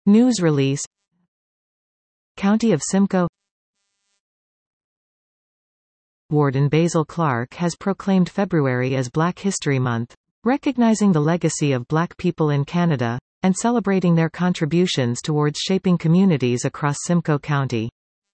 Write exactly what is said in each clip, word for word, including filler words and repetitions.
News release. County of Simcoe. Warden Basil Clark has proclaimed February as Black History Month, recognizing the legacy of Black people in Canada, and celebrating their contributions towards shaping communities across Simcoe County.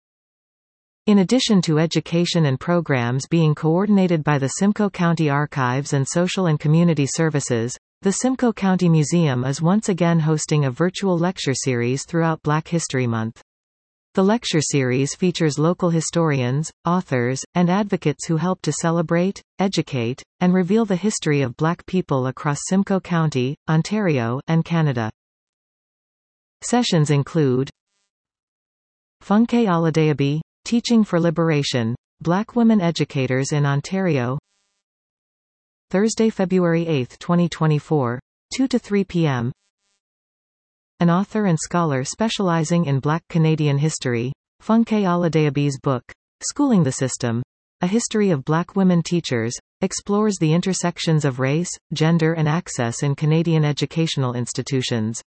In addition to education and programs being coordinated by the Simcoe County Archives and Social and Community Services, the Simcoe County Museum is once again hosting a virtual lecture series throughout Black History Month. The lecture series features local historians, authors, and advocates who help to celebrate, educate, and reveal the history of Black people across Simcoe County, Ontario, and Canada. Sessions include Funke Oladeabi, Teaching for Liberation, Black Women Educators in Ontario. Thursday, February eighth, twenty twenty-four, two to three p m An author and scholar specializing in Black Canadian history, Funke Oladeabi's book, Schooling the System: A History of Black Women Teachers, explores the intersections of race, gender and access in Canadian educational institutions.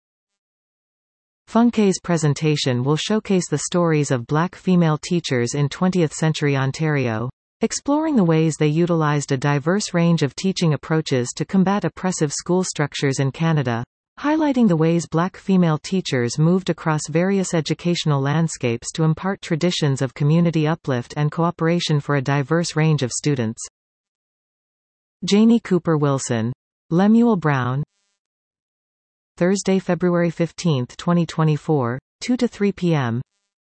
Funke's presentation will showcase the stories of Black female teachers in twentieth century Ontario, exploring the ways they utilized a diverse range of teaching approaches to combat oppressive school structures in Canada, highlighting the ways Black female teachers moved across various educational landscapes to impart traditions of community uplift and cooperation for a diverse range of students. Janie Cooper Wilson. Lemuel Brown. Thursday, February fifteenth, twenty twenty-four, two to three p m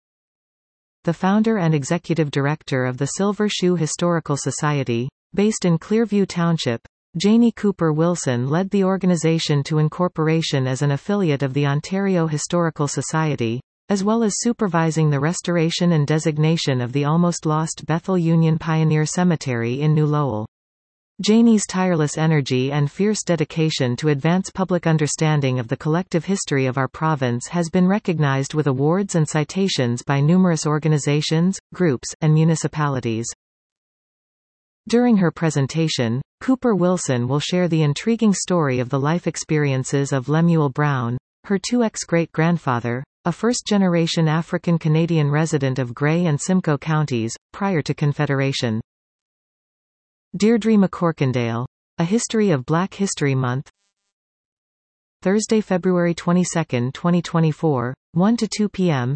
The founder and executive director of the Silver Shoe Historical Society, based in Clearview Township, Janie Cooper Wilson led the organization to incorporation as an affiliate of the Ontario Historical Society, as well as supervising the restoration and designation of the almost lost Bethel Union Pioneer Cemetery in New Lowell. Janie's tireless energy and fierce dedication to advance public understanding of the collective history of our province has been recognized with awards and citations by numerous organizations, groups, and municipalities. During her presentation, Cooper Wilson will share the intriguing story of the life experiences of Lemuel Brown, her two ex-great-grandfather, a first-generation African-Canadian resident of Grey and Simcoe counties, prior to Confederation. Deirdre McCorkindale. A History of Black History Month. Thursday, February twenty-second, twenty twenty-four, one to two p m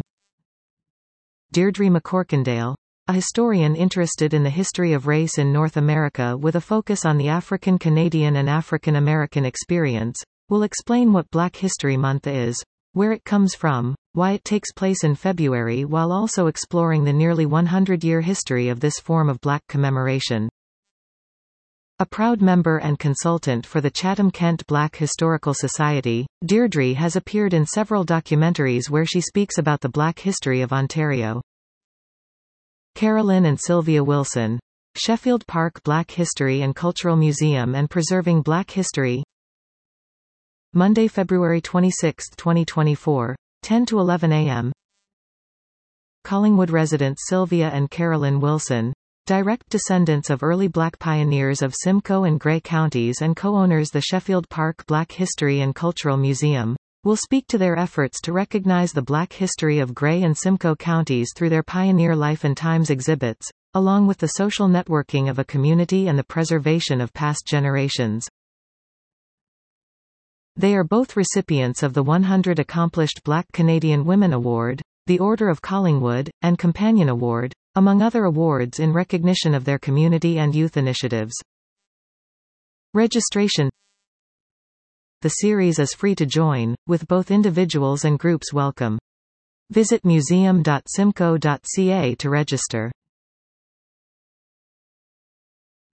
Deirdre McCorkindale, a historian interested in the history of race in North America with a focus on the African Canadian and African American experience, will explain what Black History Month is, where it comes from, why it takes place in February, while also exploring the nearly one hundred year history of this form of Black commemoration. A proud member and consultant for the Chatham-Kent Black Historical Society, Deirdre has appeared in several documentaries where she speaks about the Black history of Ontario. Carolyn and Sylvia Wilson. Sheffield Park Black History and Cultural Museum and Preserving Black History. Monday, February twenty-sixth, twenty twenty-four, ten to eleven a m Collingwood residents Sylvia and Carolyn Wilson, direct descendants of early Black pioneers of Simcoe and Grey counties and co-owners the Sheffield Park Black History and Cultural Museum, will speak to their efforts to recognize the Black history of Grey and Simcoe counties through their Pioneer Life and Times exhibits, along with the social networking of a community and the preservation of past generations. They are both recipients of the one hundred Accomplished Black Canadian Women Award, the Order of Collingwood, and Companion Award, among other awards in recognition of their community and youth initiatives. Registration. The series is free to join, with both individuals and groups welcome. Visit museum dot simcoe dot c a to register.